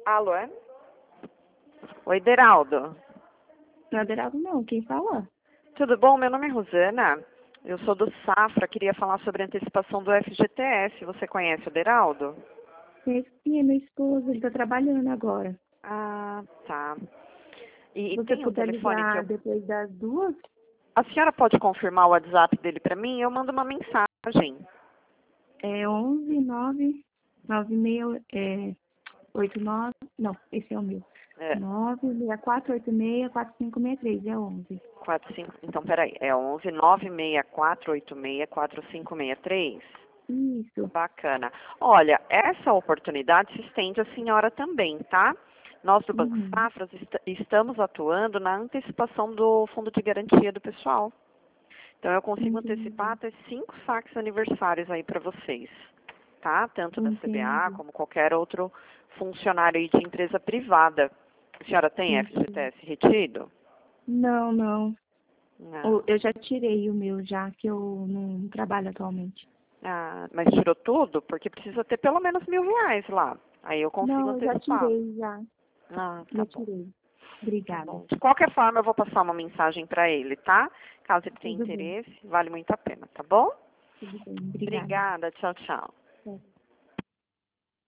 Alô, é? Oi, Deraldo. Não é Aderaldo, não. Quem fala? Tudo bom? Meu nome é Rosana. Eu sou do Safra. Queria falar sobre a antecipação do FGTS. Você conhece o Deraldo? Esse é meu esposo, ele está trabalhando agora. Ah, tá. E Você tem um puder telefone que ligar eu... depois das 2? A senhora pode confirmar o WhatsApp dele para mim? Eu mando uma mensagem. É 11 9 96 89. Não, esse é o meu. É, 96486 4563, é 11. 45... Então, peraí. É 11 96486 4563? Isso. Bacana. Olha, essa oportunidade se estende à senhora também, tá? Nós do Banco Uhum. Safra estamos atuando na antecipação do fundo de garantia do pessoal. Então eu consigo antecipar Entendi. até 5 saques aniversários aí para vocês, tá? Tanto da CBA Entendi. como qualquer outro funcionário aí de empresa privada. A senhora tem Entendi. FGTS retido? Não, não. Não. Eu já tirei o meu, já que eu não trabalho atualmente. Ah, mas tirou tudo? Porque precisa ter pelo menos R$ 1.000 lá. Aí eu consigo Não, eu já antecipar. tirei, já. Ah, tá Já bom. tirei. Tá Obrigada. bom. De qualquer forma, eu vou passar uma mensagem para ele, tá? Caso ele tenha Tudo bem. interesse, vale muito a pena, tá bom? Tudo bem. Obrigada. Obrigada. Tchau, tchau. Tchau.